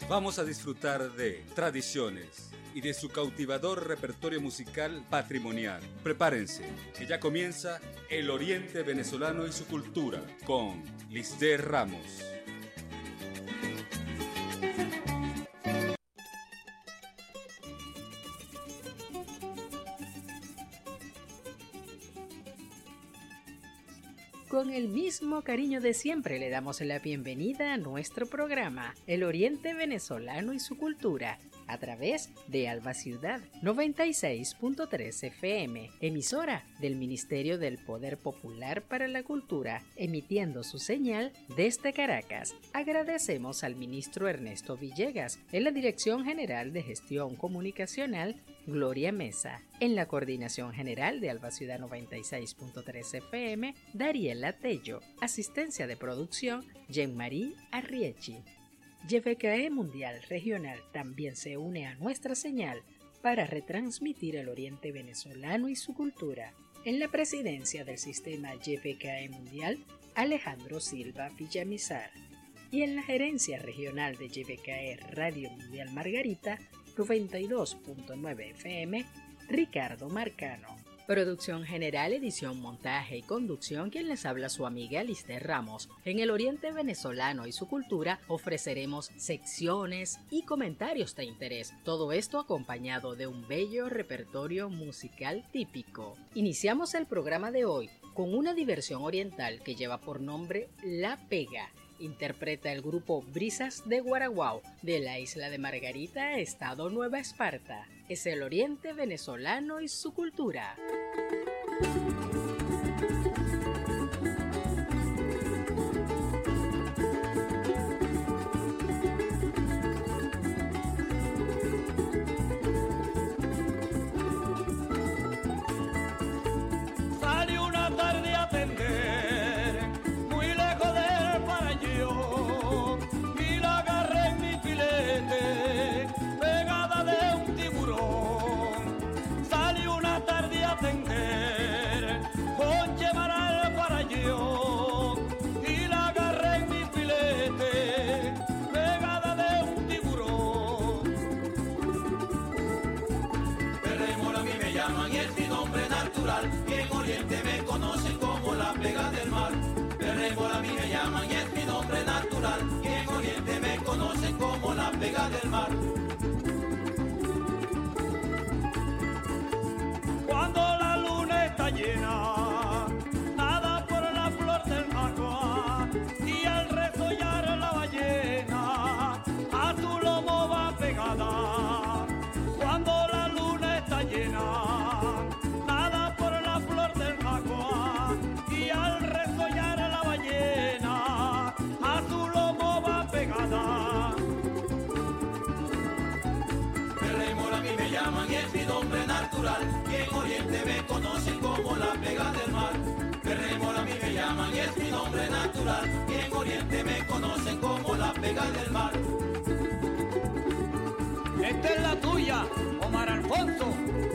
Vamos a disfrutar de tradiciones y de su cautivador repertorio musical patrimonial. Prepárense, que ya comienza El Oriente Venezolano y su cultura con Lister Ramos. Con el mismo cariño de siempre le damos la bienvenida a nuestro programa El Oriente Venezolano y su cultura, a través de Alba Ciudad 96.3 FM, emisora del Ministerio del Poder Popular para la Cultura, emitiendo su señal desde Caracas. Agradecemos al ministro Ernesto Villegas, en la Dirección General de Gestión Comunicacional, Gloria Mesa, en la Coordinación General de Alba Ciudad 96.3 FM, Dariela Tello, asistencia de producción, Jean-Marie Arriechi. YVKE Mundial Regional también se une a nuestra señal para retransmitir el Oriente Venezolano y su cultura. En la presidencia del sistema YVKE Mundial, Alejandro Silva Villamizar. Y en la gerencia regional de YVKE Radio Mundial Margarita, 92.9 FM, Ricardo Marcano. Producción general, edición, montaje y conducción, quien les habla su amiga Lister Ramos. En el Oriente Venezolano y su cultura ofreceremos secciones y comentarios de interés. Todo esto acompañado de un bello repertorio musical típico. Iniciamos el programa de hoy con una diversión oriental que lleva por nombre La Pega. Interpreta el grupo Brisas de Guaraguao, de la isla de Margarita, estado Nueva Esparta. Es el Oriente Venezolano y su cultura. Salí una tarde a atender, muy lejos del paraíso, y la agarré en mi filete, pegada de un tiburón. Salí una tarde a atender, con llevar al paraíso, y la agarré en mi filete, pegada de un tiburón. Perremora a mí me llaman y es mi nombre natural, y en Oriente me conocen como la pega del mar. Perremora a mí me llaman y es mi nombre natural, y en Oriente me conocen como la pega del mar. Cuando la luna está llena, nada por la flor del agua, y al resollar la ballena, a su lomo va pegada. Cuando la luna está llena, nada por la flor del agua, y al resollar la ballena, a su lomo va pegada. Perremora a mí me llaman y es mi nombre natural, y en Oriente me conocen como la pega del mar. Perremora a mí me llaman y es mi nombre natural, y en Oriente me conocen como la pega del mar. Esta es la tuya, Omar Alfonso.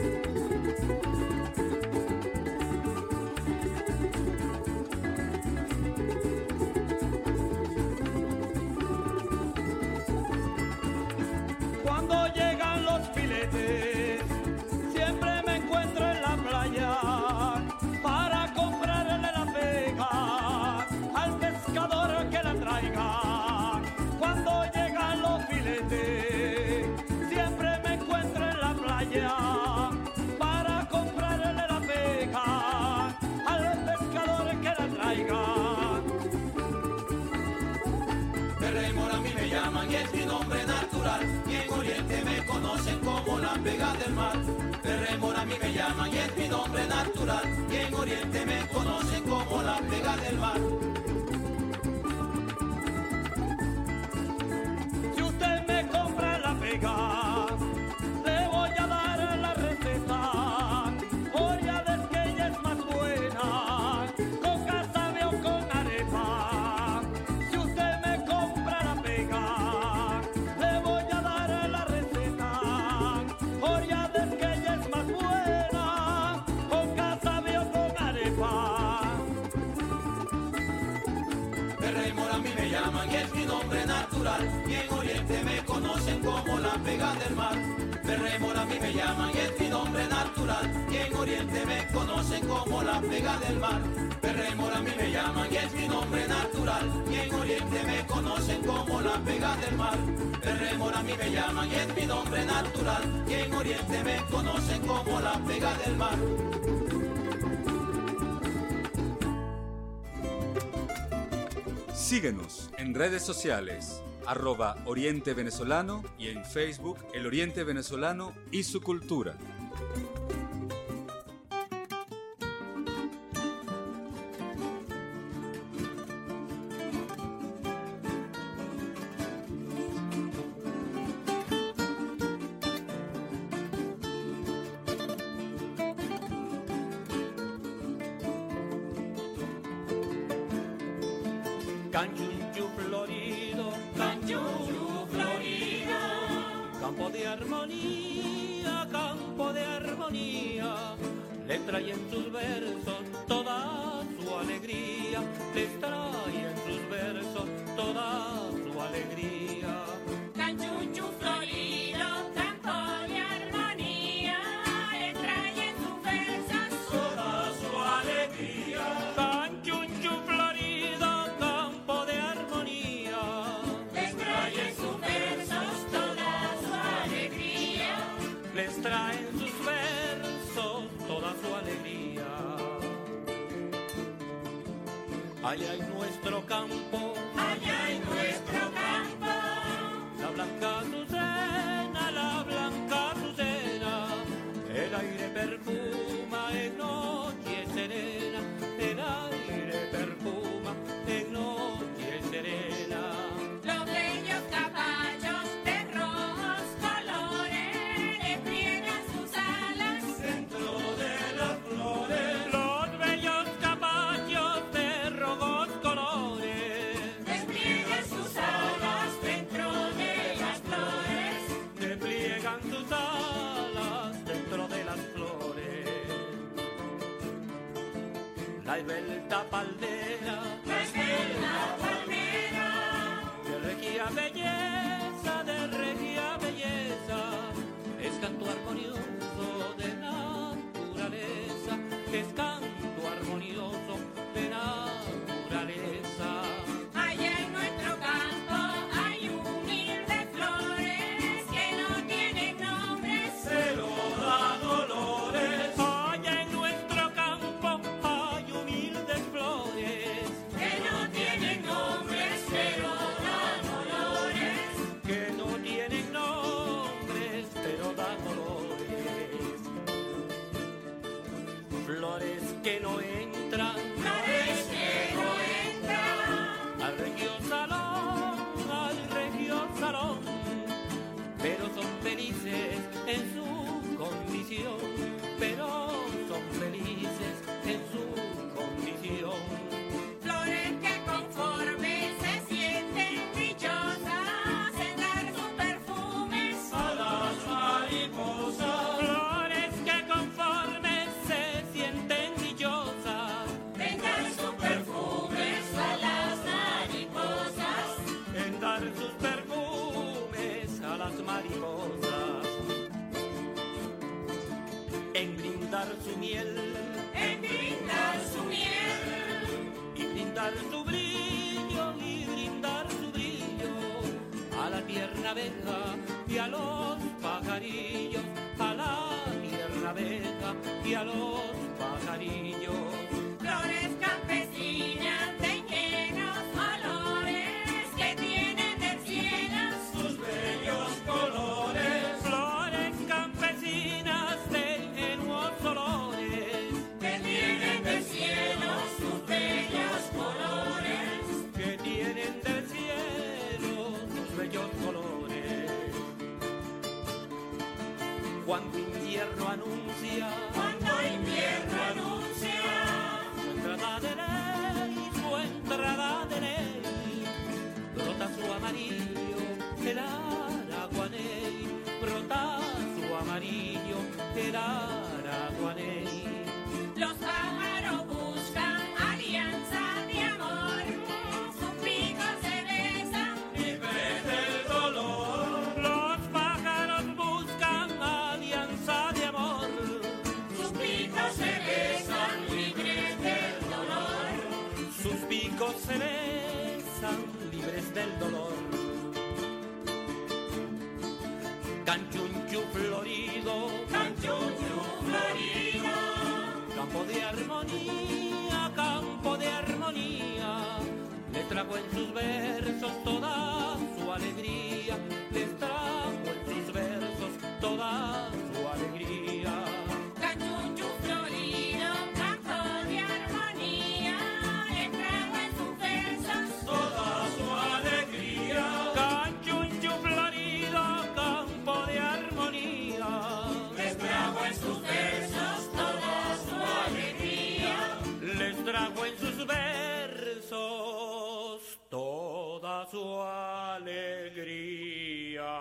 Cuando llegan los filetes, siempre me encuentro en la playa para comprarle la pega al pescador que la traiga. Cuando llegan los filetes, siempre me encuentro en la playa para comprarle la pega al pescador que la traiga. Perremora a mí me llaman y es mi nombre natural, y en Oriente me conocen como la pega del mar. Perremora a mí me llaman y es mi nombre natural, y en Oriente me conocen como la pega del mar. Si usted me compra la pega, le voy a dar la receta. Oria de que ella es más buena, con casabe o con arepa. Si usted me compra la pega, le voy a dar la receta. Oria de que ella es más buena, con casabe o con arepa. Perremora a mí me llaman y es mi nombre natural, y en Oriente me conocen la vega del mar. Perrémora a mí me llaman y es mi nombre natural, y en Oriente me conocen como la vega del mar. Perrémora a mí me llaman y es mi nombre natural, y en Oriente me conocen como la vega del mar. Perrémora a mí me llaman y es mi nombre natural, y en Oriente me conocen como la vega del mar. Síguenos en redes sociales, @Oriente Venezolano y en Facebook El Oriente Venezolano y su cultura. Canchunchu florido, campo de armonía, le trae en sus versos toda su alegría, les trae en sus versos toda su alegría. Canchunchu florido, campo de armonía, le trae en sus versos Toda su alegría. Canchunchu florido, campo de armonía, les trae en sus versos toda su alegría. les trae en sus versos toda su alegría. Allá en nuestro campo, Allá en nuestro campo, la blanca azucena, el aire perfuma en noche serena, el aire perfuma en noche serena. los bellos caballos de rojos colores despliegan sus alas Dentro de las flores, los bellos caballos de rojos colores despliegan sus alas dentro de las flores. despliegan sus alas dentro de las flores. La esbelta palmera La esbelta palmera, de regia belleza, es canto armonioso de naturaleza, es canto armonioso de naturaleza. allá en nuestro campo hay humildes flores que no tienen nombres. Pero da dolores. Allá en nuestro campo hay humildes flores Que no tienen nombres, pero dan olores. que no tienen nombres, pero dan dolores. Flores que no entran Flores que no entran al regio salón, pero son felices en su condición, pero son felices en su condición. flores que conforme se sienten dichosas en dar sus perfumes A las mariposas, flores que conforme se sienten dichosas, en dar sus perfumes a las mariposas. en dar sus perfumes a las mariposas, en brindar su miel, En brindar su miel, y brindar su brillo a la tierna abeja y a los pajarillos, a la tierna abeja y a los pajarillos. flores campesinas de ingenuos olores que tienen del cielo Sus bellos colores, flores campesinas de ingenuos olores, que tienen del cielo sus bellos colores. que tienen del cielo sus bellos colores. Cuando invierno anuncia Cuando invierno anuncia su entrada de ley, brota su amarillo el araguaney, brota su amarillo el araguaney. los pájaros buscan alianza de amor, sus picos se besan. Libres del dolor, los pájaros Canchunchu florido, campo de armonía, le trajo en sus versos toda su alegría, les trajo en sus versos toda su alegría. Canchunchu florido, campo de armonía, le trajo en sus versos Toda su alegría. Canchunchu florido, campo de armonía, les trajo en sus versos toda su alegría. les trajo en sus versos toda su alegría.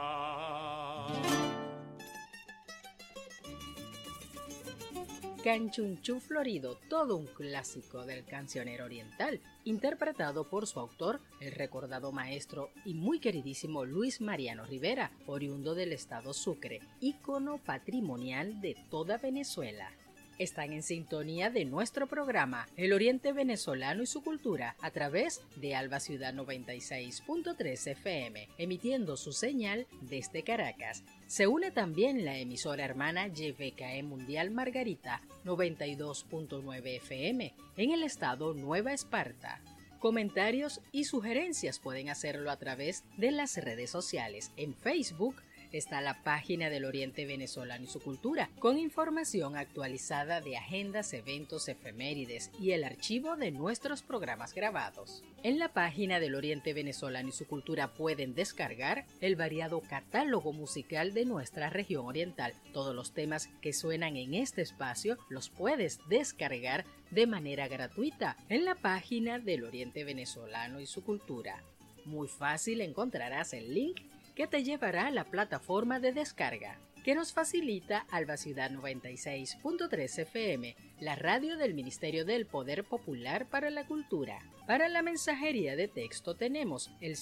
Canchunchu Florido, todo un clásico del cancionero oriental, interpretado por su autor, el recordado maestro y muy queridísimo Luis Mariano Rivera, oriundo del estado Sucre, ícono patrimonial de toda Venezuela. Están en sintonía de nuestro programa El Oriente Venezolano y su Cultura a través de Alba Ciudad 96.3 FM, emitiendo su señal desde Caracas. Se une también la emisora hermana YVKE Mundial Margarita 92.9 FM en el estado Nueva Esparta. Comentarios y sugerencias pueden hacerlo a través de las redes sociales. En Facebook está la página del Oriente Venezolano y su Cultura, con información actualizada de agendas, eventos, efemérides y el archivo de nuestros programas grabados. En la página del Oriente Venezolano y su Cultura pueden descargar el variado catálogo musical de nuestra región oriental. Todos los temas que suenan en este espacio los puedes descargar de manera gratuita en la página del Oriente Venezolano y su Cultura. Muy fácil, encontrarás el link que te llevará a la plataforma de descarga, que nos facilita Alba Ciudad 96.3 FM, la radio del Ministerio del Poder Popular para la Cultura. Para la mensajería de texto tenemos el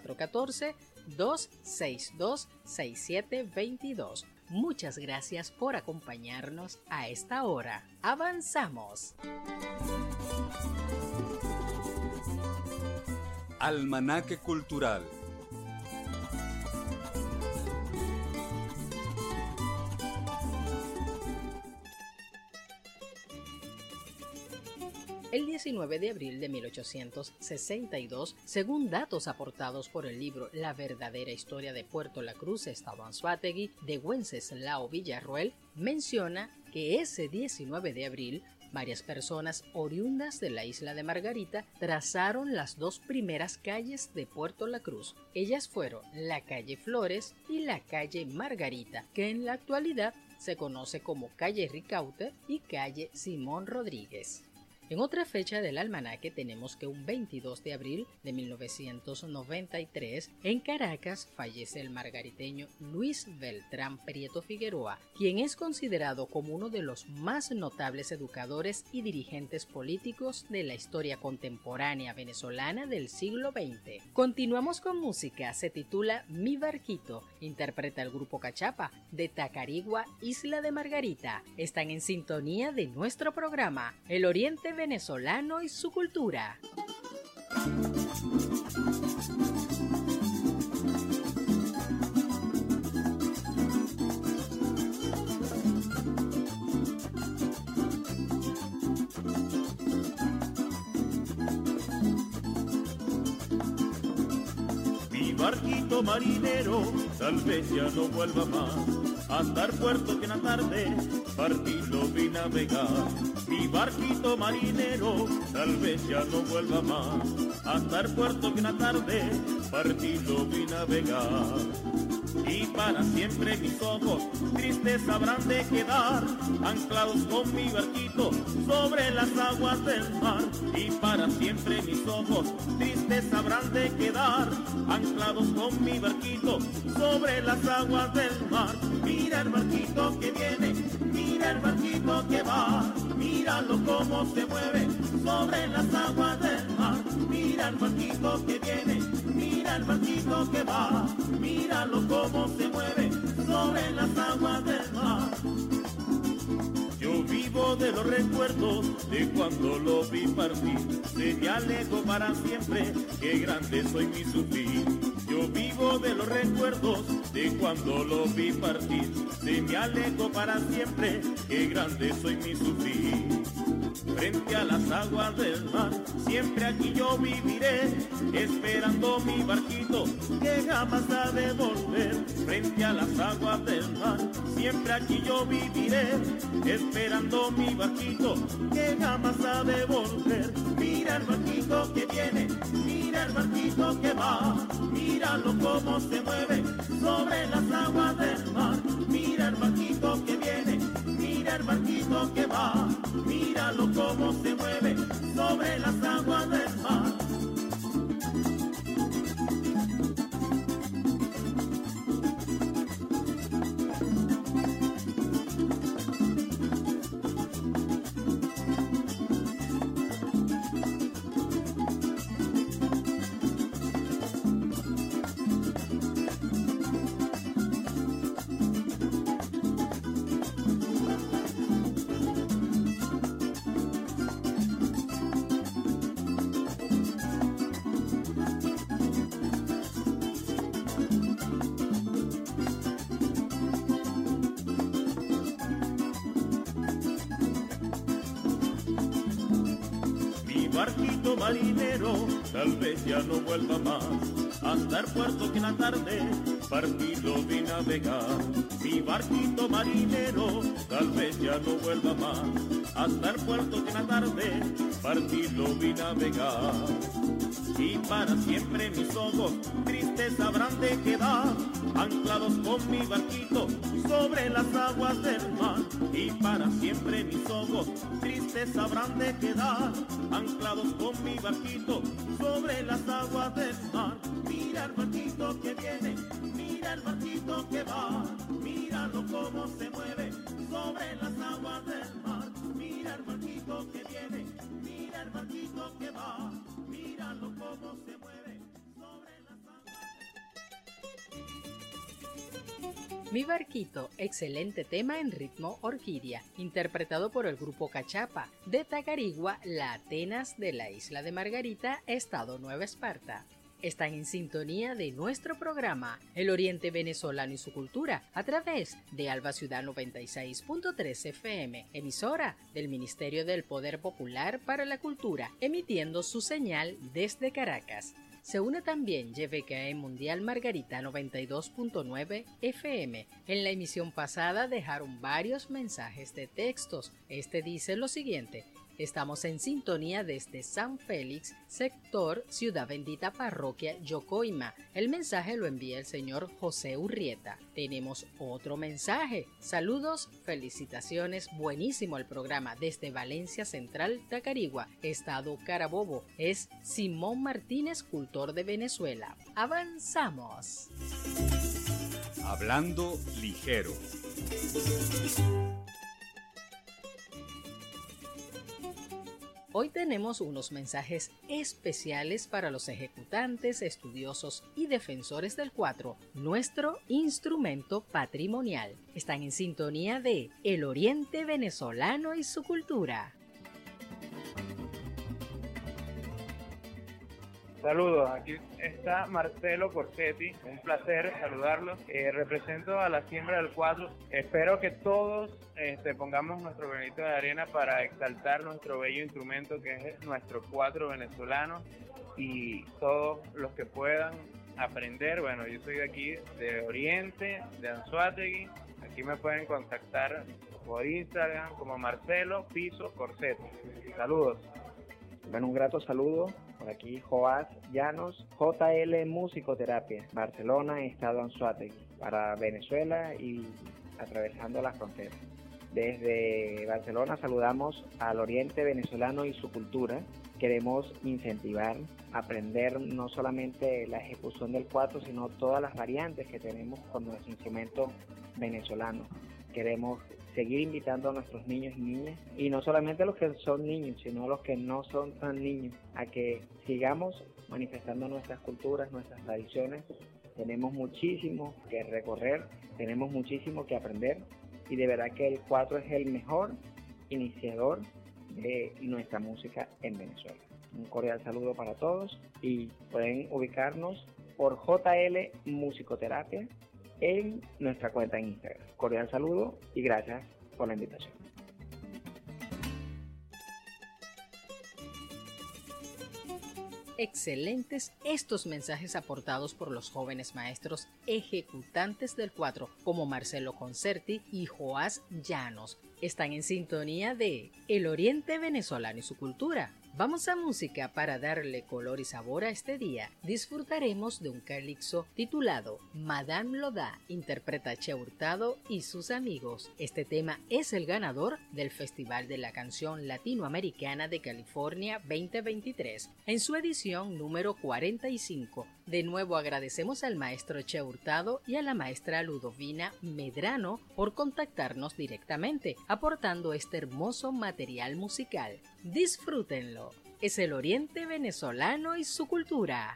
0414-262-6722. Muchas gracias por acompañarnos a esta hora. ¡Avanzamos! Almanaque Cultural. El 19 de abril de 1862, según datos aportados por el libro La verdadera historia de Puerto La Cruz, Estado Anzoátegui, de Wenceslao Villarroel, menciona que ese 19 de abril varias personas oriundas de la isla de Margarita trazaron las dos primeras calles de Puerto La Cruz. Ellas fueron la calle Flores y la calle Margarita, que en la actualidad se conoce como calle Ricaute y calle Simón Rodríguez. En otra fecha del almanaque tenemos que un 22 de abril de 1993, en Caracas fallece el margariteño Luis Beltrán Prieto Figueroa, quien es considerado como uno de los más notables educadores y dirigentes políticos de la historia contemporánea venezolana del siglo XX. Continuamos con música, se titula Mi Barquito, interpreta el grupo Cachapa, de Tacarigua, Isla de Margarita. Están en sintonía de nuestro programa, El Oriente Venezolano y su Cultura. Mi barquito marinero, tal vez ya no vuelva más a andar puerto que en la tarde partirlo vi navegar. Mi barquito marinero, tal vez ya no vuelva más a andar puerto que en la tarde partirlo vi navegar. Y para siempre mis ojos tristes habrán de quedar anclados con mi barquito sobre las aguas del mar. Y para siempre mis ojos tristes habrán de quedar anclados con mi barquito sobre las aguas del mar. Mira el barquito que viene, mira el barquito que va, míralo cómo se mueve sobre las aguas del mar. Mira el barquito que viene, mira el barquito que va, míralo cómo se mueve sobre las aguas del mar. Yo vivo de los recuerdos de cuando lo vi partir, sería lejos para siempre, qué grande soy mi sufrir. Yo vivo de los recuerdos de cuando lo vi partir. De mi alejo para siempre, qué grande soy mi sufrir. Frente a las aguas del mar, siempre aquí yo viviré, esperando mi barquito que jamás ha de volver. Frente a las aguas del mar, siempre aquí yo viviré, esperando mi barquito que jamás ha de volver. Mira el barquito que viene, mira el barquito que va, míralo cómo se mueve sobre las aguas del mar. Mira el barquito que viene, mira el barquito que va, míralo cómo se mueve sobre las aguas del mar. Barquito marinero, tal vez ya no vuelva más, hasta el puerto que en la tarde partido vi navegar. Mi barquito marinero, tal vez ya no vuelva más, hasta el puerto que en la tarde partido vi navegar. Y para siempre mis ojos tristes habrán de quedar, anclados con mi barquito sobre las aguas del mar. Y para siempre mis ojos tristes habrán de quedar, anclados con mi barquito sobre las aguas del mar. Mira el barquito que viene, mira el barquito que va, míralo cómo se mueve sobre las aguas del mar. Mira el barquito que viene, mira el barquito que va, míralo cómo se mueve sobre las aguas. Mi barquito, excelente tema en ritmo orquídea, interpretado por el grupo Cachapa, de Tacarigua, La Atenas de la isla de Margarita, Estado Nueva Esparta. Están en sintonía de nuestro programa El Oriente Venezolano y su Cultura a través de Alba Ciudad 96.3 FM, emisora del Ministerio del Poder Popular para la Cultura, emitiendo su señal desde Caracas. Se une también YVKE Mundial Margarita 92.9 FM. En la emisión pasada dejaron varios mensajes de textos. Este dice lo siguiente: estamos en sintonía desde San Félix, sector Ciudad Bendita, parroquia Yocoima. El mensaje lo envía el señor José Urrieta. Tenemos otro mensaje. Saludos, felicitaciones, buenísimo el programa desde Valencia Central, Tacarigua, Estado Carabobo. Es Simón Martínez, cultor de Venezuela. Avanzamos. Hablando ligero. Hoy tenemos unos mensajes especiales para los ejecutantes, estudiosos y defensores del cuatro, nuestro instrumento patrimonial. Están en sintonía de El Oriente Venezolano y su Cultura. Saludos, aquí está Marcelo Corsetti, un placer saludarlos. Represento a la siembra del cuatro. Espero que todos pongamos nuestro granito de arena para exaltar nuestro bello instrumento que es nuestro cuatro venezolano, y todos los que puedan aprender. Bueno, yo soy de aquí, de Oriente, de Anzoátegui. Aquí me pueden contactar por Instagram como Marcelo Piso Corsetti. Saludos. Bueno, un grato saludo por aquí, Joás Llanos, JL Musicoterapia, Barcelona, Estado Anzoátegui, para Venezuela y atravesando las fronteras. Desde Barcelona saludamos al Oriente Venezolano y su Cultura. Queremos incentivar, aprender no solamente la ejecución del cuatro, sino todas las variantes que tenemos con nuestro instrumento venezolano. Queremos seguir invitando a nuestros niños y niñas, y no solamente a los que son niños, sino a los que no son tan niños, a que sigamos manifestando nuestras culturas, nuestras tradiciones. Tenemos muchísimo que recorrer, tenemos muchísimo que aprender, y de verdad que el cuatro es el mejor iniciador de nuestra música en Venezuela. Un cordial saludo para todos, y pueden ubicarnos por JL Musicoterapia en nuestra cuenta en Instagram. Cordial saludo y gracias por la invitación. Excelentes estos mensajes aportados por los jóvenes maestros ejecutantes del 4 como Marcelo Concerti y Joás Llanos. Están en sintonía de El Oriente Venezolano y su cultura. Vamos a música para darle color y sabor a este día. Disfrutaremos de un calipso titulado Madame Loda, interpreta Che Hurtado y sus amigos. Este tema es el ganador del Festival de la Canción Latinoamericana de California 2023, en su edición número 45. De nuevo agradecemos al maestro Che Hurtado y a la maestra Ludovina Medrano por contactarnos directamente, aportando este hermoso material musical. Disfrútenlo. Es el Oriente Venezolano y su cultura.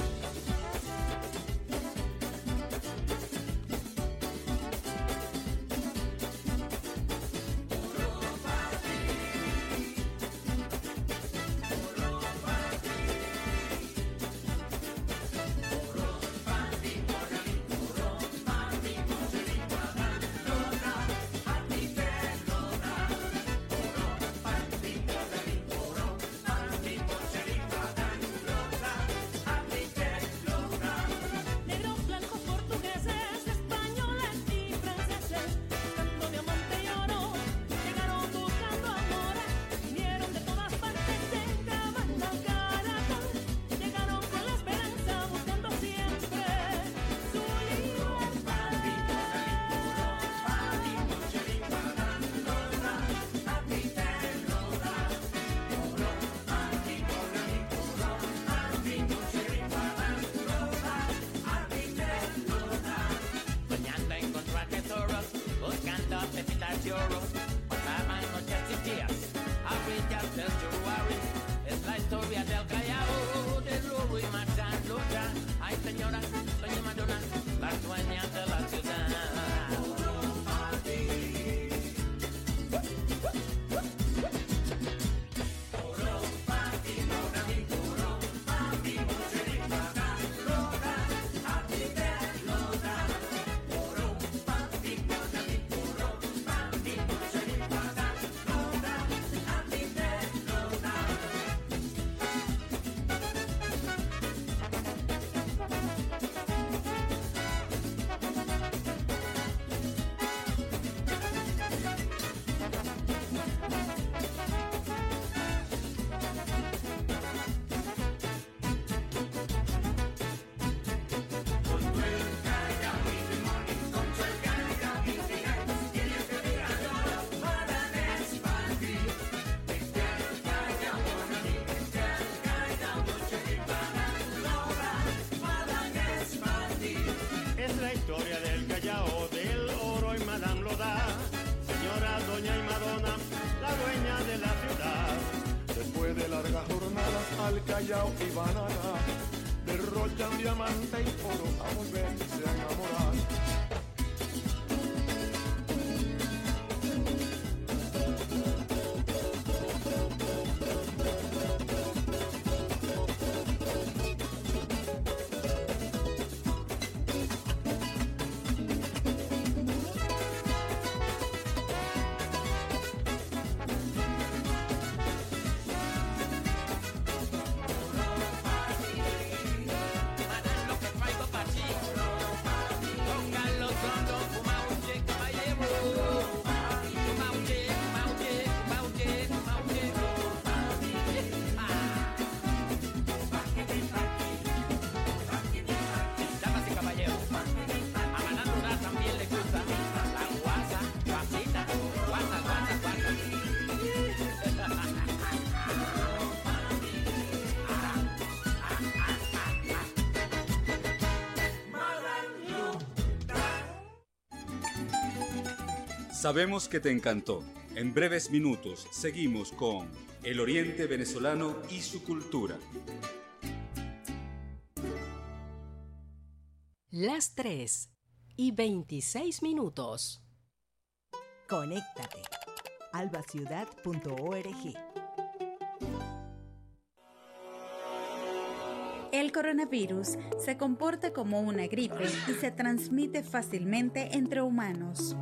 Al Callao y banana, derrochan diamante y oro a volverse a enamorar. Sabemos que te encantó. En breves minutos seguimos con El Oriente Venezolano y su cultura. Las 3:26. Conéctate. albaciudad.org. El coronavirus se comporta como una gripe y se transmite fácilmente entre humanos.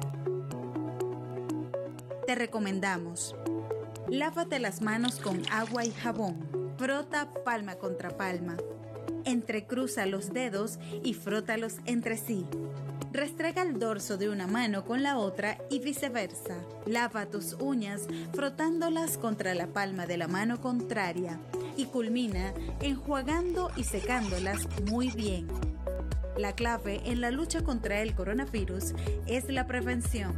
Te recomendamos: lávate las manos con agua y jabón. Frota palma contra palma. Entrecruza los dedos y frótalos entre sí. Restrega el dorso de una mano con la otra y viceversa. Lava tus uñas frotándolas contra la palma de la mano contraria y culmina enjuagando y secándolas muy bien. La clave en la lucha contra el coronavirus es la prevención.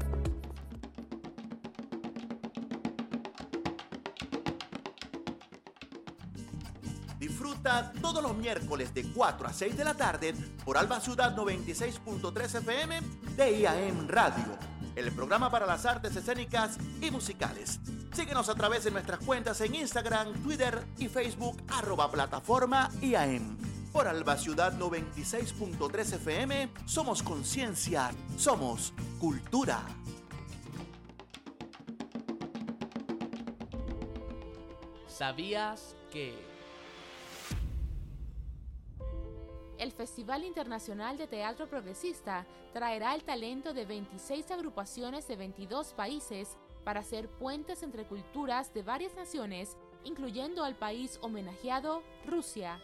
Disfruta todos los miércoles de 4 a 6 de la tarde por Alba Ciudad 96.3 FM de IAM Radio, el programa para las artes escénicas y musicales. Síguenos a través de nuestras cuentas en Instagram, Twitter y Facebook @plataforma IAM. Por Alba Ciudad 96.3 FM, somos conciencia, somos cultura. ¿Sabías que...? El Festival Internacional de Teatro Progresista traerá el talento de 26 agrupaciones de 22 países para hacer puentes entre culturas de varias naciones, incluyendo al país homenajeado, Rusia.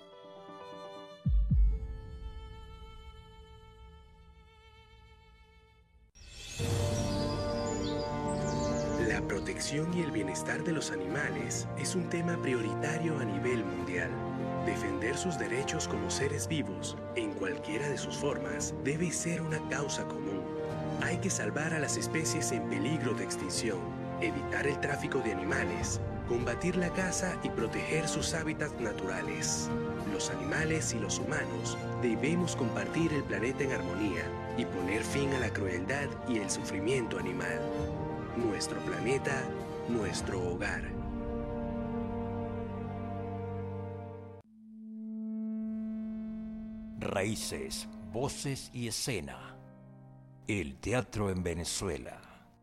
La protección y el bienestar de los animales es un tema prioritario a nivel mundial. Defender sus derechos como seres vivos, en cualquiera de sus formas, debe ser una causa común. Hay que salvar a las especies en peligro de extinción, evitar el tráfico de animales, combatir la caza y proteger sus hábitats naturales. Los animales y los humanos debemos compartir el planeta en armonía y poner fin a la crueldad y el sufrimiento animal. Nuestro planeta, nuestro hogar. Raíces, voces y escena. El teatro en Venezuela.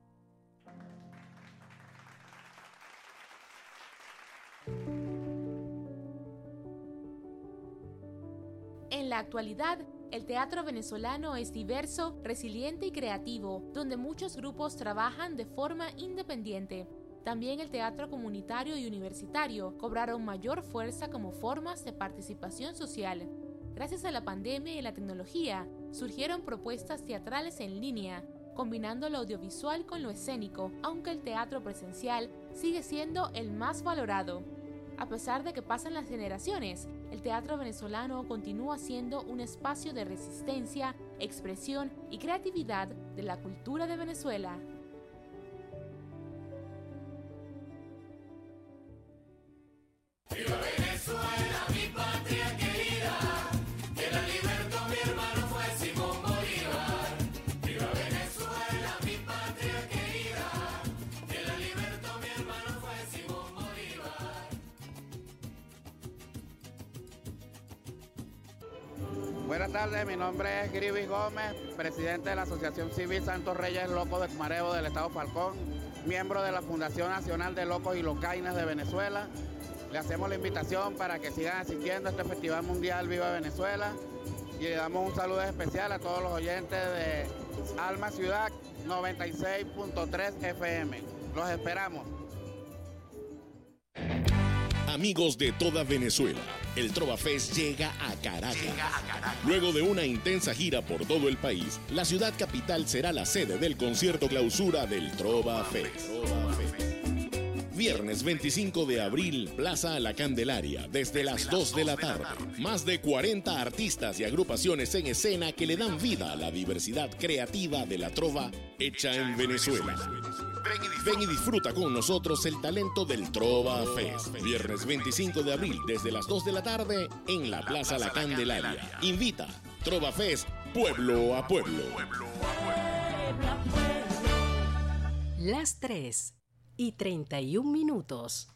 En la actualidad, el teatro venezolano es diverso, resiliente y creativo, donde muchos grupos trabajan de forma independiente. También el teatro comunitario y universitario cobraron mayor fuerza como formas de participación social. Gracias a la pandemia y la tecnología, surgieron propuestas teatrales en línea, combinando lo audiovisual con lo escénico, aunque el teatro presencial sigue siendo el más valorado. A pesar de que pasan las generaciones, el teatro venezolano continúa siendo un espacio de resistencia, expresión y creatividad de la cultura de Venezuela. ¡Viva Venezuela, mi patria querida! Que la libertó mi hermano fue Simón Bolívar. ¡Viva Venezuela, mi patria querida! Que la libertó mi hermano fue Simón Bolívar. Buenas tardes, mi nombre es Grivis Gómez, presidente de la Asociación Civil Santos Reyes Locos de Cumarebo del Estado Falcón, miembro de la Fundación Nacional de Locos y Locaines de Venezuela. Le hacemos la invitación para que sigan asistiendo a este Festival Mundial Viva Venezuela y le damos un saludo especial a todos los oyentes de Alma Ciudad 96.3 FM. Los esperamos. Amigos de toda Venezuela, el Trova Fest llega a Caracas. Luego de una intensa gira por todo el país, la ciudad capital será la sede del concierto clausura del Trova Fest. Viernes 25 de abril, Plaza La Candelaria, desde las 2 de la tarde. Más de 40 artistas y agrupaciones en escena que le dan vida a la diversidad creativa de la trova hecha en Venezuela. Ven y disfruta con nosotros el talento del Trova Fest. Viernes 25 de abril, desde las 2 de la tarde, en la Plaza La Candelaria. Invita Trova Fest, pueblo a pueblo. Las 3:31.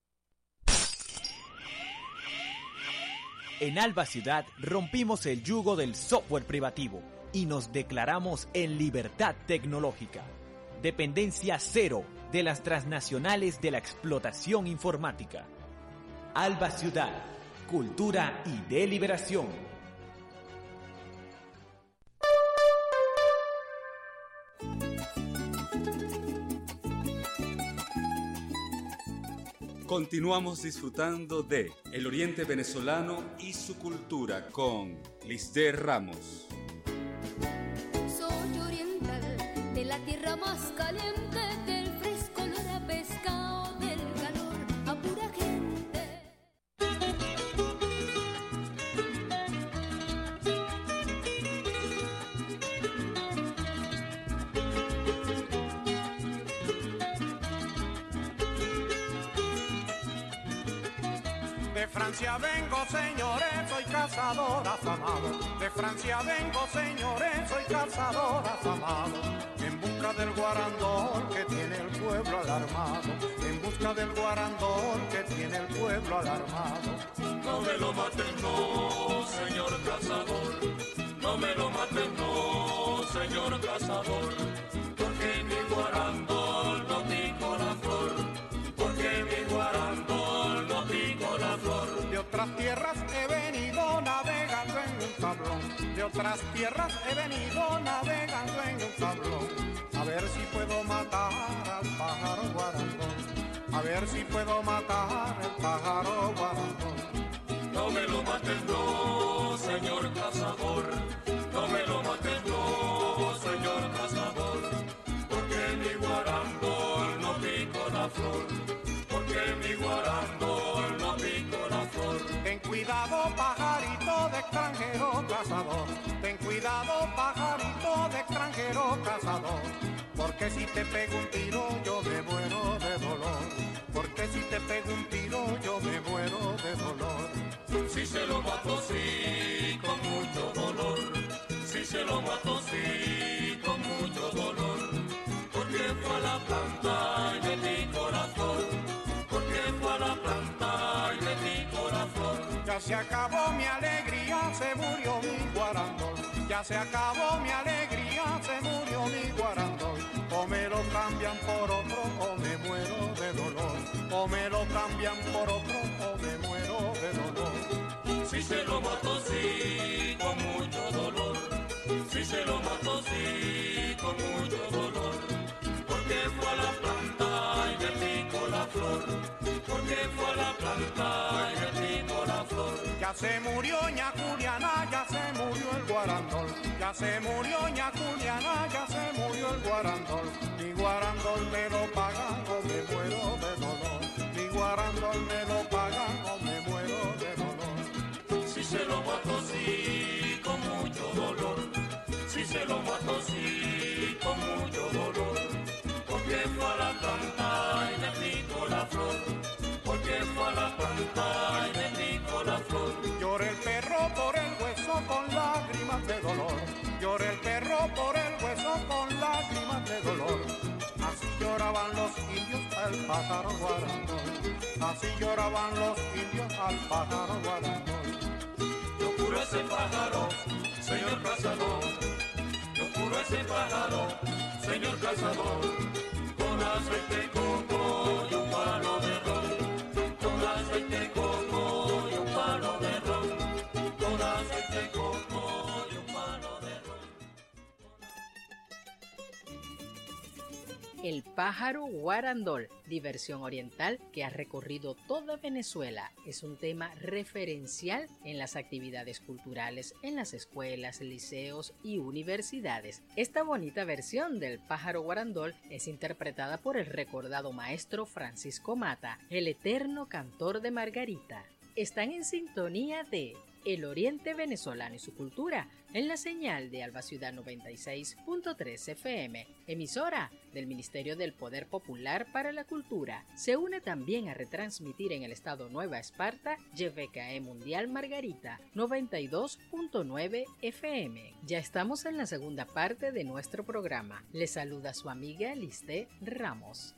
En Alba Ciudad rompimos el yugo del software privativo y nos declaramos en libertad tecnológica. Dependencia cero de las transnacionales de la explotación informática. Alba Ciudad, cultura y deliberación. Continuamos disfrutando de el Oriente Venezolano y su cultura con Lisdé Ramos. Soy oriental, de la tierra más caliente, del fresco olor a pescado, del calor a pura gente. De Francia vengo, señores, soy cazador afamado. De Francia vengo, señores, soy cazador afamado. En busca del guarandol que tiene el pueblo alarmado. En busca del guarandol que tiene el pueblo alarmado. No me lo maten, no, señor cazador. No me lo maten, no, señor cazador. Porque mi guarandol no pico la flor. Porque mi guarandol no pico la flor. De otras tierras he venido navegando en un tablón. De otras tierras he venido navegando en un tablón. A ver si puedo matar al pájaro guarandón. A ver si puedo matar al pájaro guarandón. No me lo maten, no, señor cazador. No me lo maten, no, señor cazador. Porque mi guarandol no pico la flor. Porque mi guarandol no pico la flor. Ten cuidado, pajarito de extranjero cazador. Ten cuidado, pajarito de extranjero cazador. Porque si te pego un tiro yo me muero de dolor. Porque si te pego un tiro yo me muero de dolor. Si se lo mato, sí, con mucho dolor. Si se lo mato, sí, con mucho dolor. Porque fue a la planta y le pico la flor. Porque fue a la planta y le pico la flor. Ya se acabó mi alegría, se murió mi guarandol. Ya se acabó mi alegría, se murió mi guarandol. O me lo cambian por otro o me muero de dolor. O me lo cambian por otro o me muero de dolor. Si se lo mato, sí, con mucho dolor. Si se lo mato, sí, con mucho dolor. Porque fue a la planta y le pico la flor. Porque fue a la planta y le pico la flor. Ya se murió ña Juliana, ya se murió el guarandol. Ya se murió ña Juliana, ya se murió el guarandol. Mi guarandol me lo pagan o me muero de dolor. Mi guarandol me lo pagan o me muero de dolor. Si se lo mato, sí, con mucho dolor. Si se lo mato, sí, con mucho dolor. Porque fue a la planta y le pico la flor. Porque fue a la planta y le pico la flor. Llora el perro por el hueso con lágrimas de dolor. Llora el perro por el hueso con lágrimas de dolor. Así lloraban los indios al pájaro guarandol. Así lloraban los indios al pájaro guarandol. Yo curo ese pájaro, señor cazador. Yo curo ese pájaro, señor cazador. Con aceite de coco y un palo de ron. Con aceite de coco y un palo de ron. Con aceite de coco y un palo de ron. El pájaro guarandol, diversión oriental que ha recorrido toda Venezuela, es un tema referencial en las actividades culturales en las escuelas, liceos y universidades. Esta bonita versión del pájaro guarandol es interpretada por el recordado maestro Francisco Mata, el eterno cantor de Margarita. Están en sintonía de El Oriente Venezolano y su cultura en la señal de Alba Ciudad 96.3 FM, emisora del Ministerio del Poder Popular para la Cultura. Se une también a retransmitir en el estado Nueva Esparta YVKE Mundial Margarita 92.9 FM. Ya estamos en la segunda parte de nuestro programa. Les saluda su amiga Lisdé Ramos.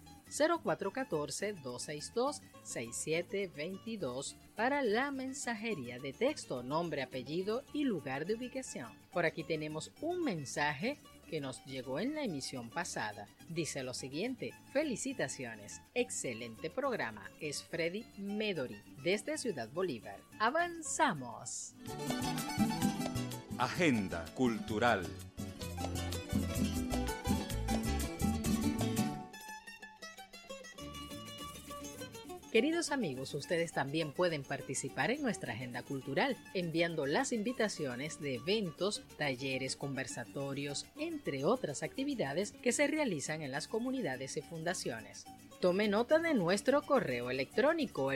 0414-262-6722 para la mensajería de texto, nombre, apellido y lugar de ubicación. Por aquí tenemos un mensaje que nos llegó en la emisión pasada. Dice lo siguiente: felicitaciones, excelente programa. Es Freddy Medori, desde Ciudad Bolívar. ¡Avanzamos! Agenda cultural. Queridos amigos, ustedes también pueden participar en nuestra agenda cultural enviando las invitaciones de eventos, talleres, conversatorios, entre otras actividades que se realizan en las comunidades y fundaciones. Tome nota de nuestro correo electrónico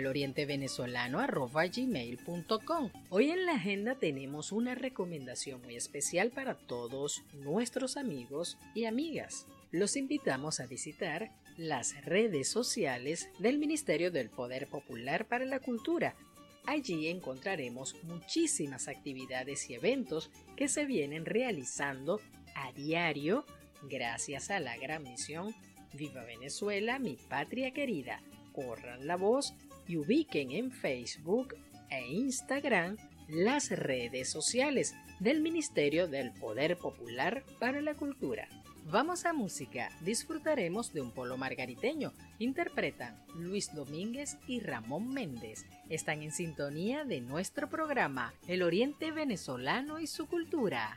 elorientevenezolano@gmail.com. Hoy en la agenda tenemos una recomendación muy especial para todos nuestros amigos y amigas. Los invitamos a visitar las redes sociales del Ministerio del Poder Popular para la Cultura. Allí encontraremos muchísimas actividades y eventos que se vienen realizando a diario gracias a la gran misión Viva Venezuela, mi patria querida. Corran la voz y ubiquen en Facebook e Instagram las redes sociales del Ministerio del Poder Popular para la Cultura. Vamos a música, disfrutaremos de un polo margariteño. Interpretan Luis Domínguez y Ramón Méndez. Están en sintonía de nuestro programa El Oriente Venezolano y su Cultura.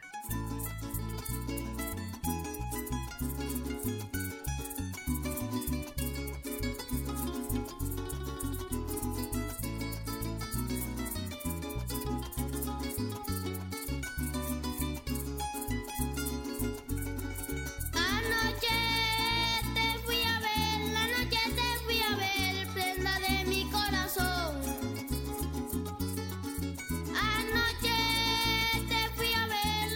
Anoche te fui a ver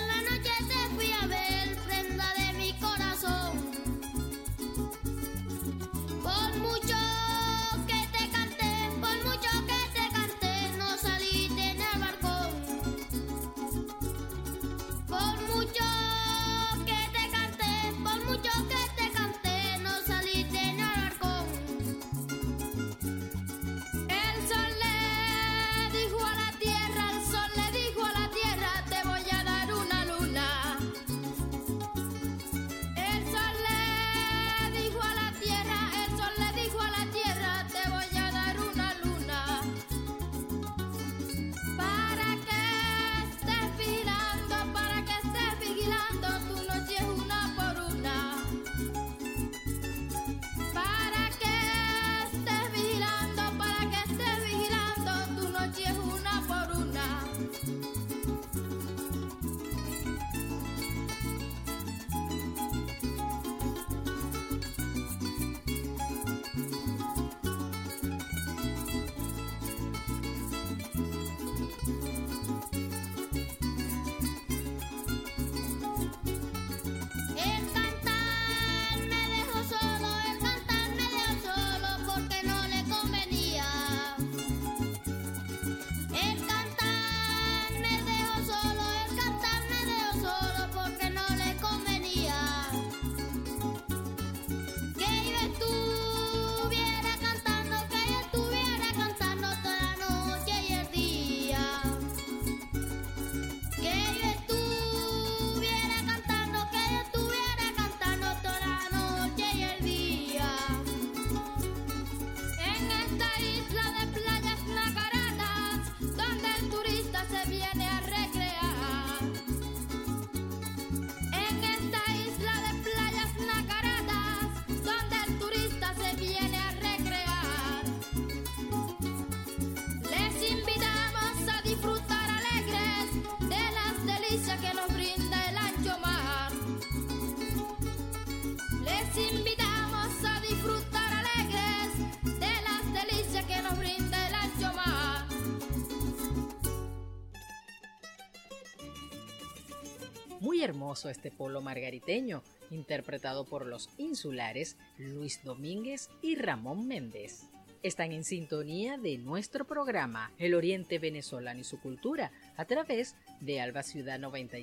Muy hermoso este polo margariteño, interpretado por los insulares Luis Domínguez y Ramón Méndez. Están en sintonía de nuestro programa El Oriente Venezolano y su Cultura a través de Alba Ciudad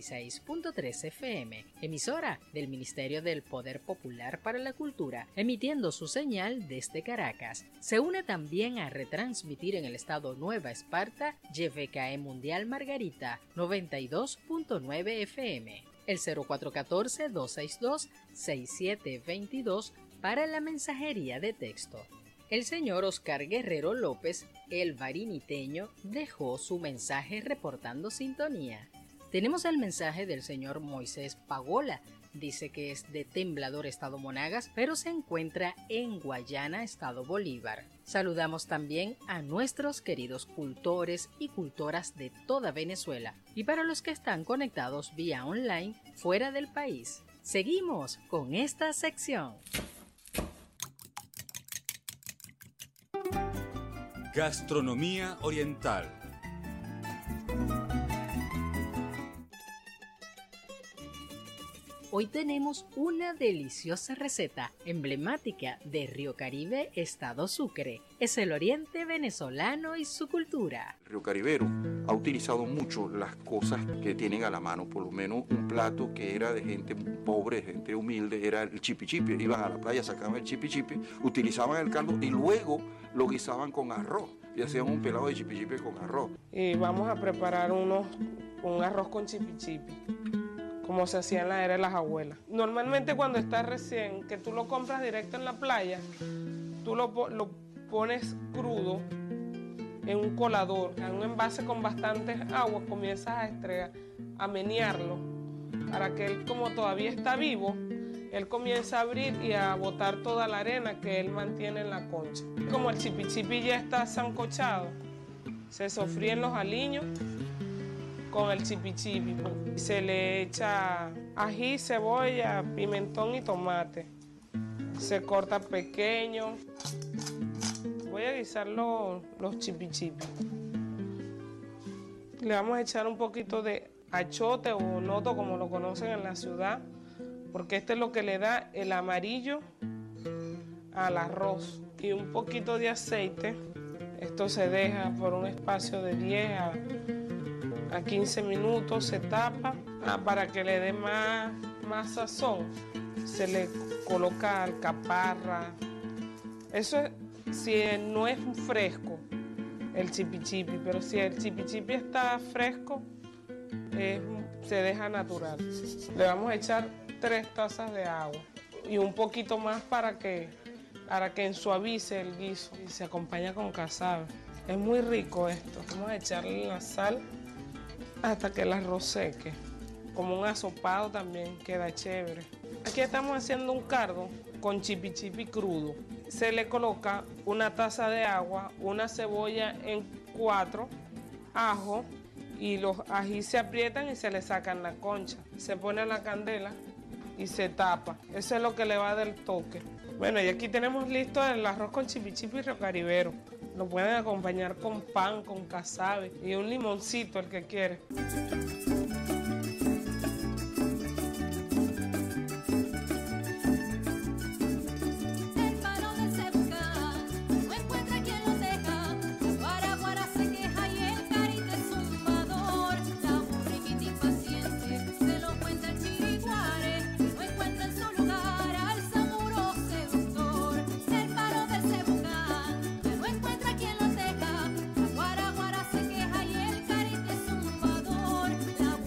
96.3 FM, emisora del Ministerio del Poder Popular para la Cultura, emitiendo su señal desde Caracas. Se une también a retransmitir en el estado Nueva Esparta YFKE Mundial Margarita 92.9 FM. el 0414-262-6722 para la mensajería de texto. El señor Oscar Guerrero López, el variniteño, dejó su mensaje reportando sintonía. Tenemos el mensaje del señor Moisés Pagola. Dice que es de Temblador, estado Monagas, pero se encuentra en Guayana, estado Bolívar. Saludamos también a nuestros queridos cultores y cultoras de toda Venezuela y para los que están conectados vía online fuera del país. Seguimos con esta sección. Gastronomía oriental. Hoy tenemos una deliciosa receta emblemática de Río Caribe, estado Sucre. Es el oriente venezolano y su cultura. El Río Caribero ha utilizado mucho las cosas que tienen a la mano, por lo menos un plato que era de gente pobre, de gente humilde, era el chipichipi. Iban a la playa, sacaban el chipichipi, utilizaban el caldo y luego lo guisaban con arroz. Y hacían un pelado de chipichipi con arroz. Y vamos a preparar un arroz con chipichipi, como se hacía en la era de las abuelas. Normalmente cuando está recién, que tú lo compras directo en la playa, tú lo pones crudo en un colador, en un envase con bastante agua, comienzas a menearlo, para que él, como todavía está vivo, él comienza a abrir y a botar toda la arena que él mantiene en la concha. Como el chipichipi ya está sancochado, se sofríen los aliños con el chipichipi. Se le echa ají, cebolla, pimentón y tomate. Se corta pequeño. Voy a guisar los chipichipis. Le vamos a echar un poquito de achote o noto, como lo conocen en la ciudad, porque este es lo que le da el amarillo al arroz. Y un poquito de aceite. Esto se deja por un espacio de 10 a 15 minutos, se tapa para que le dé más sazón. Se le coloca alcaparra. Eso es si no es fresco el chipichipi, pero si el chipichipi está fresco, se deja natural. Le vamos a echar 3 tazas de agua y un poquito más para que ensuavice el guiso y se acompaña con casabe. Es muy rico esto. Vamos a echarle la sal hasta que el arroz seque. Como un asopado también queda chévere. Aquí estamos haciendo un cardo con chipichipi crudo. Se le coloca una taza de agua, una cebolla en 4, ajo, y los ají se aprietan y se le sacan la concha. Se pone a la candela y se tapa. Eso es lo que le va a dar el toque. Bueno, y aquí tenemos listo el arroz con chipichipi riocaribero. Lo pueden acompañar con pan, con casabe y un limoncito, el que quiere. La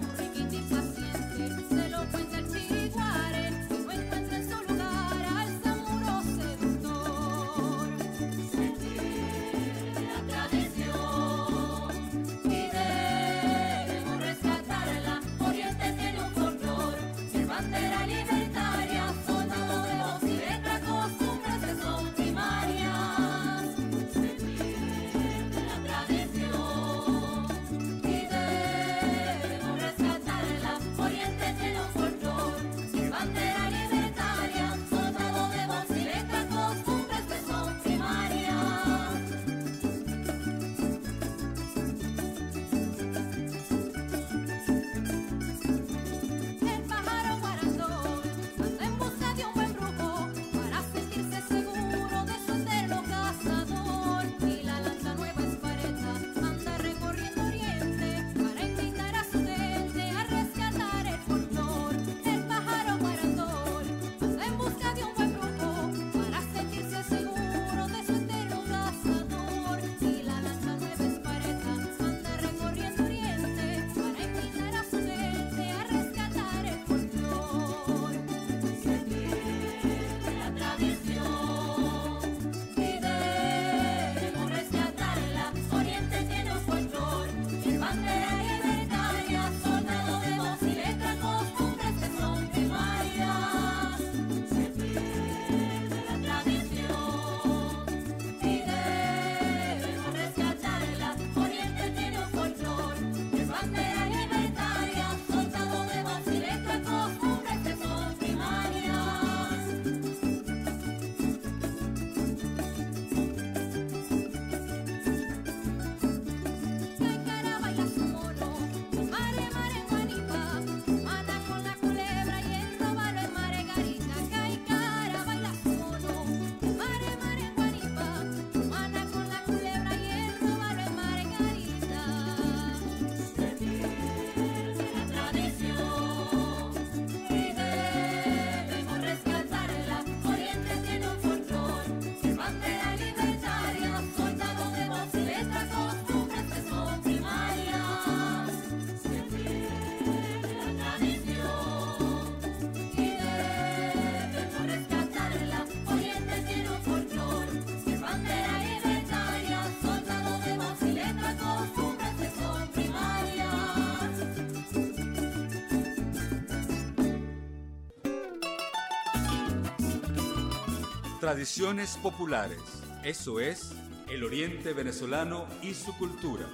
tradiciones populares. Eso es el Oriente Venezolano y su cultura.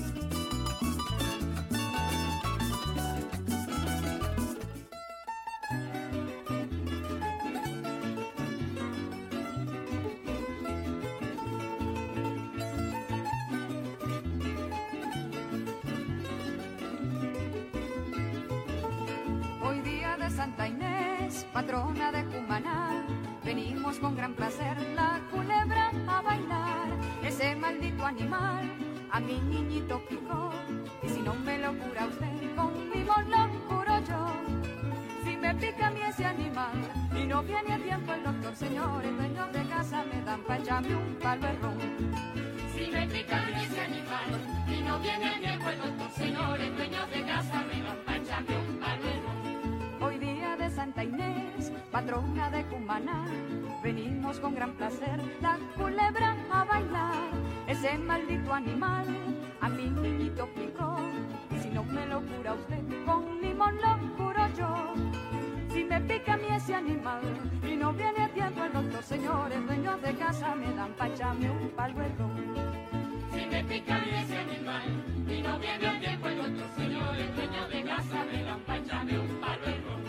Hoy día de Santa Inés, patrona de Cumaná, venimos con gran placer la culebra a bailar. Ese maldito animal a mi niñito picó, y si no me lo cura usted, con limón lo curo yo. Si me pica a mí ese animal y no viene a tiempo el doctor, señores dueños de casa me dan pa' echarme un palo de ron. Si me pica a mí ese animal y no viene a tiempo el doctor, señores dueños de casa me dan pa' echarme un palo de ron. Hoy día de Santa Inés, patrona de Cumaná, venimos con gran placer la culebra a bailar. Ese maldito animal a mi niñito picó, y si no me lo cura usted, con limón lo curo yo. Si me pica a mí ese animal y no viene a tiempo el doctor, señores dueños de casa me dan pa' echarme un palo de ron. Si me pica a mí ese animal y no viene a tiempo el doctor, señores dueños de casa me dan pa' echarme un palo de ron.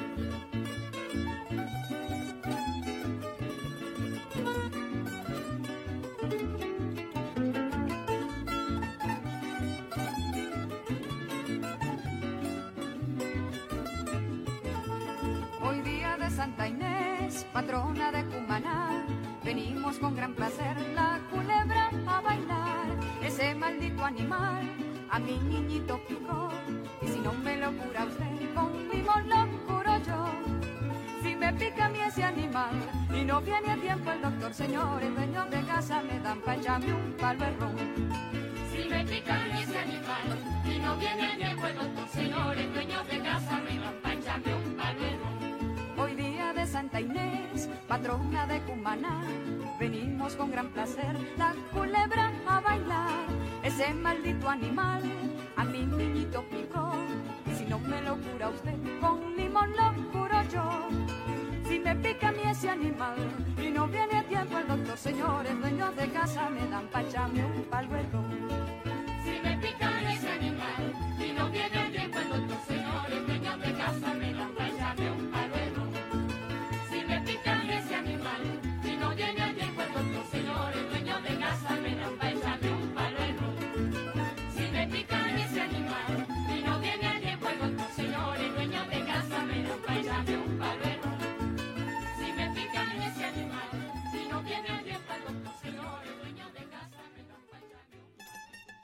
Hoy día de Santa Inés, patrona de Cumaná, venimos con gran placer la culebra a bailar. Ese maldito animal a mi niñito picó, y si no me lo cura usted, con limón lo curo yo. Si me pica a mí ese animal y no viene a tiempo el doctor, señores dueños de casa me dan pa' echarme un palo de ron. Si me pica a mí ese animal y no viene a tiempo el doctor, señores dueños de casa me dan pa' echarme un palo de ron. Hoy día de Santa Inés, patrona de Cumaná, venimos con gran placer la culebra a bailar. Ese maldito animal a mi niñito picó, y si no me lo cura usted, con limón lo curo yo. Si me pica a mí ese animal y no viene a tiempo el doctor, señores dueños de casa me dan pa' echarme un palo de ron. Si me pica a mí ese animal y no viene a tiempo el doctor, señores dueños de casa me dan pa' echarme un palo de ron. Si me pica a mí ese animal y no viene a tiempo el doctor, señores dueños de casa me dan pa' echarme un palo de ron. Si me pica a mí ese animal y no viene a tiempo el doctor, señores dueños de casa me dan pa' echarme un palo de ron. Si me pica a mí ese animal y no viene a tiempo el doctor, señores dueños de casa me dan pa' echarme un palo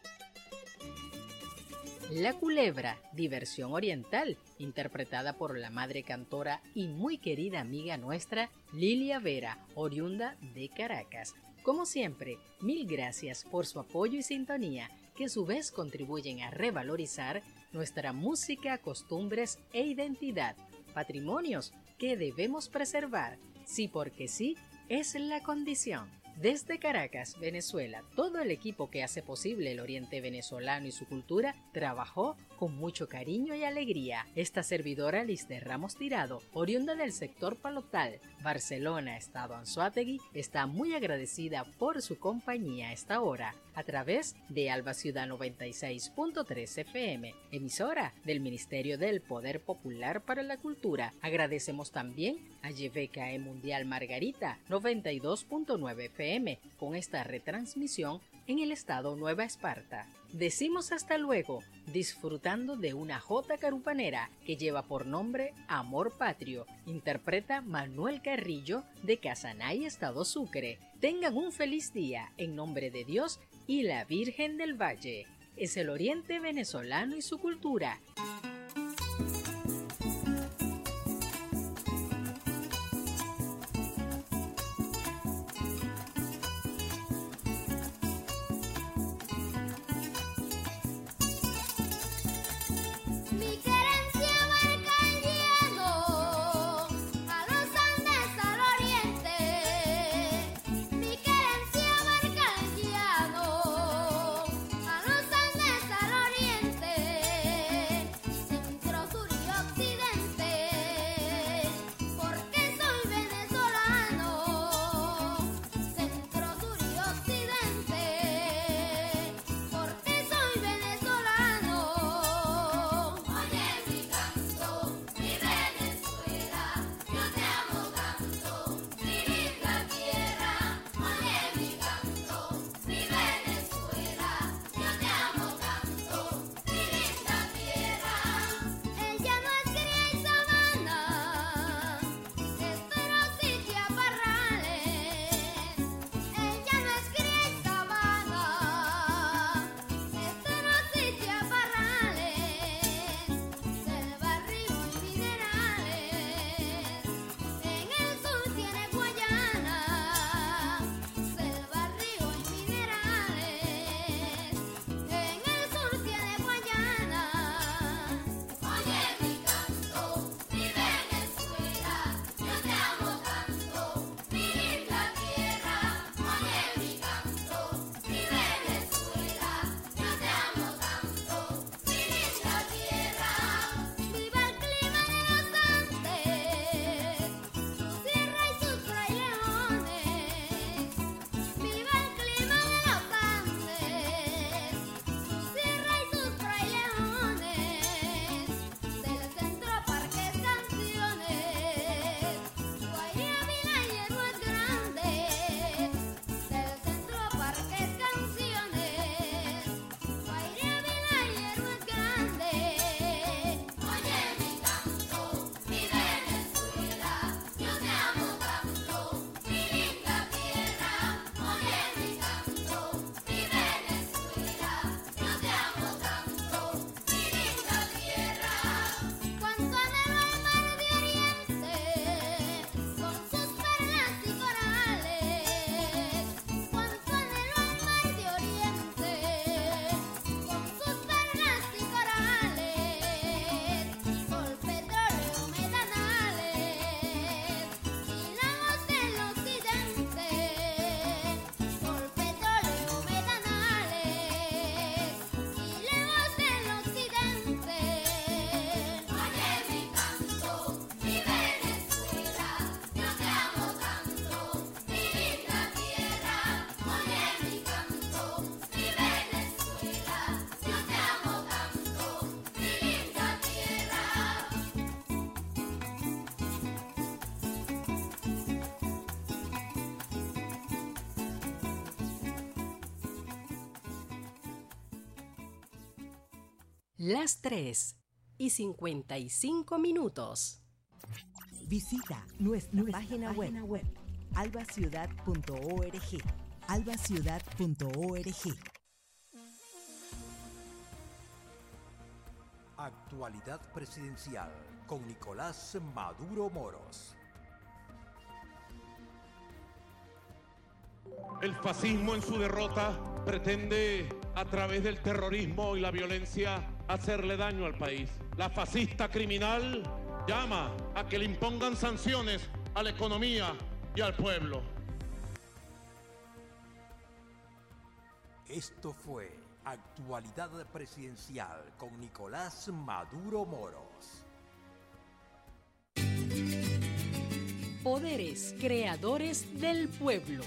de ron. La culebra, diversión oriental, interpretada por la madre cantora y muy querida amiga nuestra, Lilia Vera, oriunda de Caracas. Como siempre, mil gracias por su apoyo y sintonía, que a su vez contribuyen a revalorizar nuestra música, costumbres e identidad, patrimonios que debemos preservar. Sí, porque sí, es la condición. Desde Caracas, Venezuela, todo el equipo que hace posible el Oriente Venezolano y su cultura trabajó con mucho cariño y alegría. Esta servidora Lisde Ramos Tirado, oriunda del sector Palotal, Barcelona, Estado Anzoátegui, está muy agradecida por su compañía a esta hora, a través de Alba Ciudad 96.3 FM, emisora del Ministerio del Poder Popular para la Cultura. Agradecemos también a YVKE Mundial Margarita 92.9 FM con esta retransmisión en el estado Nueva Esparta. Decimos hasta luego, disfrutando de una jota carupanera que lleva por nombre Amor Patrio. Interpreta Manuel Carrillo de Casanay, Estado Sucre. Tengan un feliz día en nombre de Dios y la Virgen del Valle. Es el Oriente Venezolano y su cultura. Mi querencia marca el hielo, a los Andes al oriente. Mi querencia marca el llano, a los Andes al oriente. Las 3:55. Visita nuestra página web albaciudad.org. albaciudad.org. Actualidad presidencial con Nicolás Maduro Moros. El fascismo en su derrota pretende, a través del terrorismo y la violencia, hacerle daño al país. La fascista criminal llama a que le impongan sanciones a la economía y al pueblo. Esto fue Actualidad presidencial con Nicolás Maduro Moros. Poderes creadores del pueblo.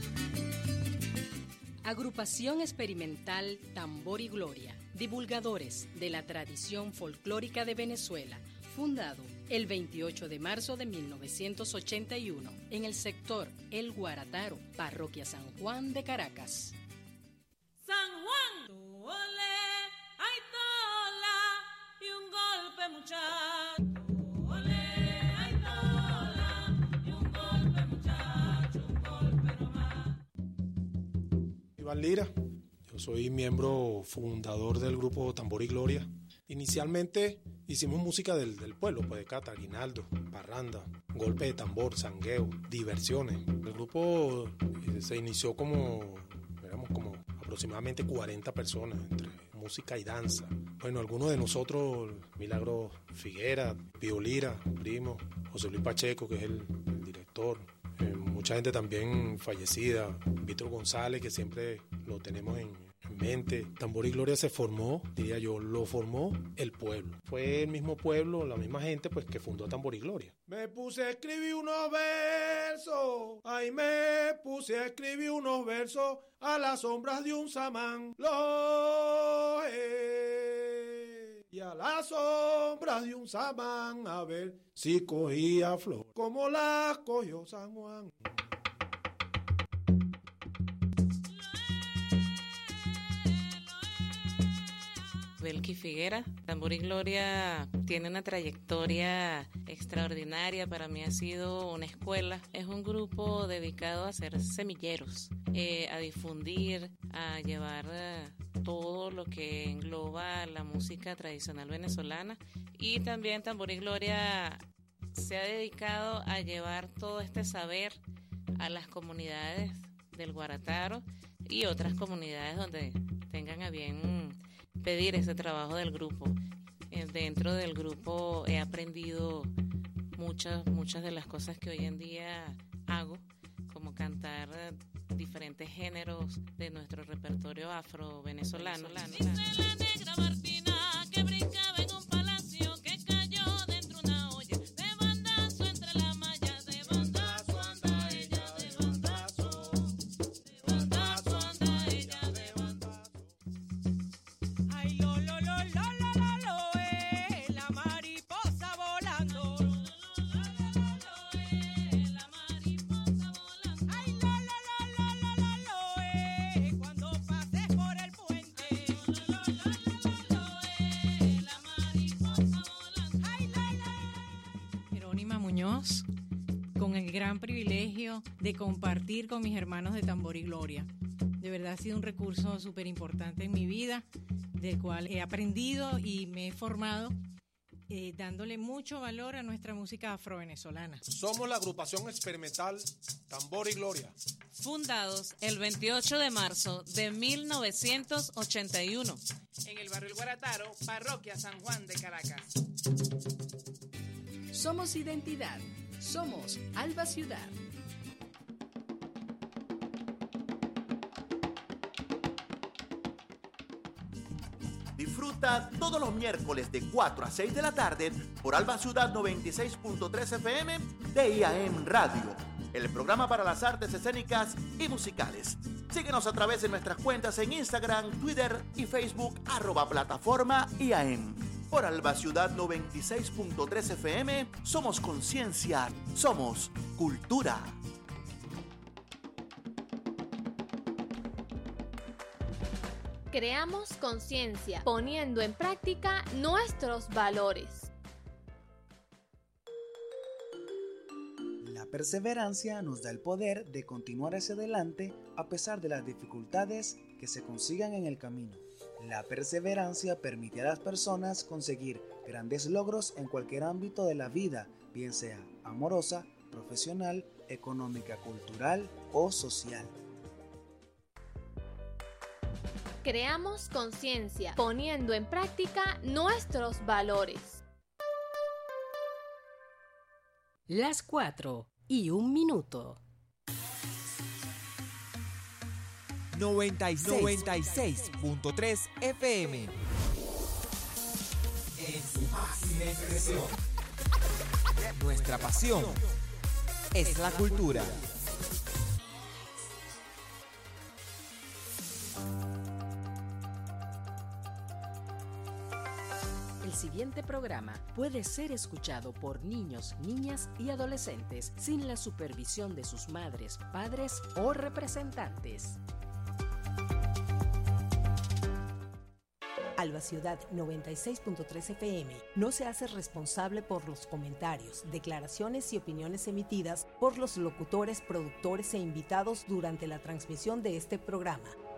Agrupación experimental Tambor y Gloria, divulgadores de la tradición folclórica de Venezuela, fundado el 28 de marzo de 1981 en el sector El Guarataro, Parroquia San Juan de Caracas. San Juan, ole, ay tola, y un golpe muchacho. Ole, ay tola, y un golpe muchacho, un golpe nomás. Iván Lira, yo soy miembro fundador del grupo Tambor y Gloria. Inicialmente hicimos música del pueblo, pues de cata, guinaldo, parranda, golpe de tambor, sangueo, diversiones. El grupo se inició como aproximadamente 40 personas, entre música y danza. Bueno, algunos de nosotros, Milagro Figuera, Pío Lira, primo, José Luis Pacheco, que es el director, mucha gente también fallecida, Víctor González, que siempre lo tenemos en mente. Tambor y Gloria se formó, diría yo, lo formó el pueblo. Fue el mismo pueblo, la misma gente, pues, que fundó Tambor y Gloria. Me puse a escribir unos versos, ay, me puse a escribir unos versos a las sombras de un samán. Y a las sombras de un samán, a ver si cogía flor, como las cogió San Juan. Belki Figuera. Tambor y Gloria tiene una trayectoria extraordinaria, para mí ha sido una escuela. Es un grupo dedicado a ser semilleros, a difundir, a llevar todo lo que engloba la música tradicional venezolana, y también Tambor y Gloria se ha dedicado a llevar todo este saber a las comunidades del Guarataro y otras comunidades donde tengan a bien pedir ese trabajo del grupo. Dentro del grupo he aprendido muchas de las cosas que hoy en día hago, como cantar diferentes géneros de nuestro repertorio afro-venezolano. Que brincaba en un palacio que cayó dentro una olla, de bandazo entre la malla, de bandazo anda ella, de bandazo anda ella, de bandazo. Ay, lo, la mariposa volando. La mariposa volando. Ay, lo, cuando pases por el puente. Jerónima Muñoz, con el gran privilegio de compartir con mis hermanos de Tambor y Gloria. De verdad ha sido un recurso súper importante en mi vida, del cual he aprendido y me he formado, dándole mucho valor a nuestra música afrovenezolana. Somos la agrupación experimental Tambor y Gloria. Fundados el 28 de marzo de 1981. En el barrio El Guarataro, Parroquia San Juan de Caracas. Somos identidad. Somos Alba Ciudad. Disfruta todos los miércoles de 4 a 6 de la tarde por Alba Ciudad 96.3 FM de IAM Radio, el programa para las artes escénicas y musicales. Síguenos a través de nuestras cuentas en Instagram, Twitter y Facebook, @plataforma IAM. Por Alba Ciudad 96.3 FM, somos conciencia, somos cultura. Creamos conciencia, poniendo en práctica nuestros valores. La perseverancia nos da el poder de continuar hacia adelante a pesar de las dificultades que se consigan en el camino. La perseverancia permite a las personas conseguir grandes logros en cualquier ámbito de la vida, bien sea amorosa, profesional, económica, cultural o social. Creamos conciencia, poniendo en práctica nuestros valores. Las 4:01. 96.3 FM. En su máxima expresión. Nuestra pasión es la cultura. El siguiente programa puede ser escuchado por niños, niñas y adolescentes sin la supervisión de sus madres, padres o representantes. Alba Ciudad 96.3 FM no se hace responsable por los comentarios, declaraciones y opiniones emitidas por los locutores, productores e invitados durante la transmisión de este programa.